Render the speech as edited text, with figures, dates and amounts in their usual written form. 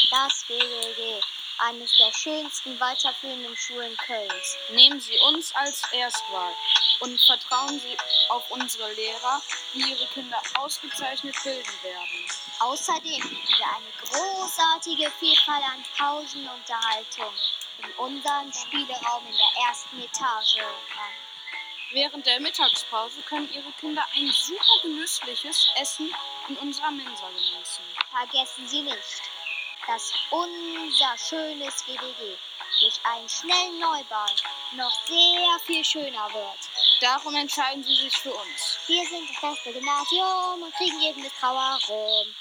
Das GWG, eines der schönsten weiterführenden Schulen Kölns. Nehmen Sie uns als Erstwahl und vertrauen Sie auf unsere Lehrer, die ihre Kinder ausgezeichnet bilden werden. Außerdem bieten wir eine großartige Vielfalt an Pausenunterhaltung in unserem Spieleraum in der ersten Etage an. Während der Mittagspause können Ihre Kinder ein super genüssliches Essen in unserer Mensa genießen. Vergessen Sie nicht, dass unser schönes GWG durch einen schnellen Neubau noch sehr viel schöner wird. Darum entscheiden Sie sich für uns. Wir sind das beste Gymnasium und kriegen jeden Misstrauer rum.